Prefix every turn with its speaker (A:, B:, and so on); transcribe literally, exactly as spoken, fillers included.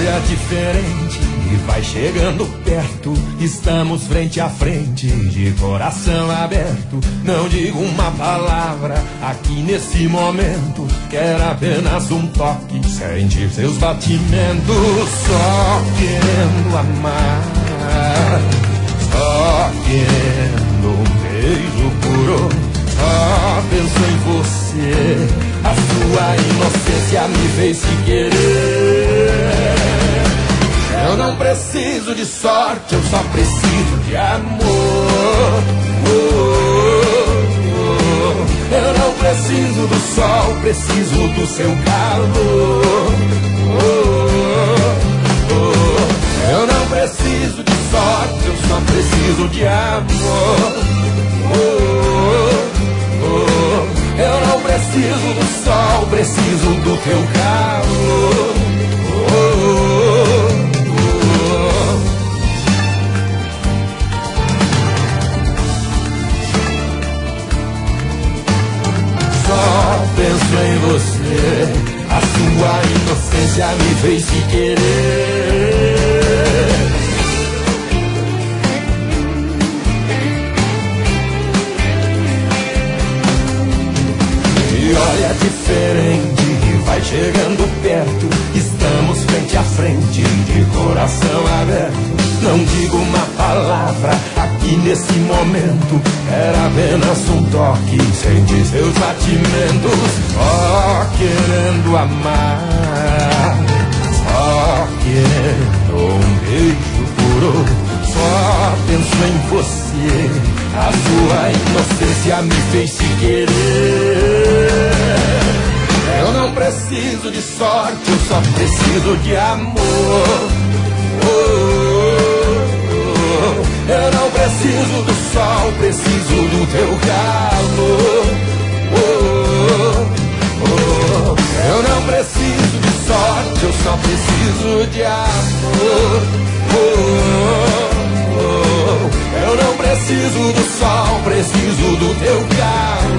A: olha diferente e vai chegando perto. Estamos frente a frente, de coração aberto. Não digo uma palavra aqui nesse momento. Quero apenas um toque, sentir seus batimentos. Só querendo amar, só querendo um beijo puro. Só penso em você, a sua inocência me fez se querer. Eu não preciso de sorte, eu só preciso de amor. Oh, oh, oh. Eu não preciso do sol, preciso do seu calor. Oh, oh, oh. Eu não preciso de sorte, eu só preciso de amor. Oh, oh, oh. Eu não preciso do sol, preciso do teu calor. Oh, oh, oh. Só penso em você, a sua inocência me fez se querer. E olha diferente, vai chegando perto. Estamos frente a frente, de coração aberto. Não digo uma palavra aqui nesse momento. Era apenas um toque, sentir seus batimentos. Só querendo amar, só querendo um beijo puro. Só penso em você, a sua inocência me fez se querer. Eu não preciso de sorte, eu só preciso de amor. Oh, oh, oh. Eu não preciso do sol, preciso do teu calor. Oh, oh, oh. Eu não preciso de sorte, eu só preciso de amor. Oh, oh, oh. Eu não preciso do sol, preciso do teu calor.